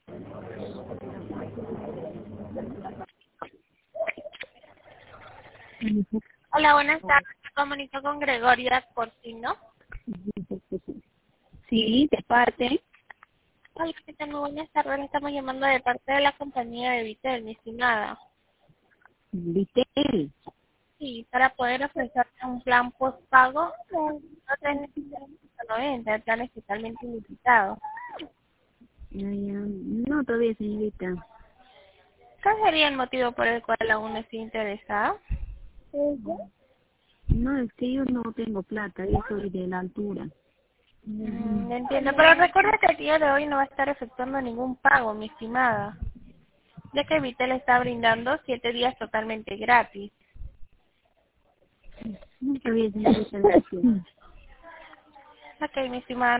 Hola, buenas tardes. Me comunico con Gregoria Cortino. Sí, de parte. Hola, ¿qué tal? Muy buenas tardes. Le estamos llamando de parte de la compañía de Vitel, mi estimada. Vitel. Sí, para poder ofrecerle un plan postpago, no tenés 90, el plan es totalmente ilimitado. No, todavía, señorita. ¿Cuál sería el motivo por el cual aún no estoy interesada? No, es que yo no tengo plata, yo soy de la altura. Entiendo, pero recuerda que el día de hoy no va a estar efectuando ningún pago, mi estimada, ya que Vitel está brindando 7 días totalmente gratis. No, todavía, señorita, gracias. Ok, mi estimada.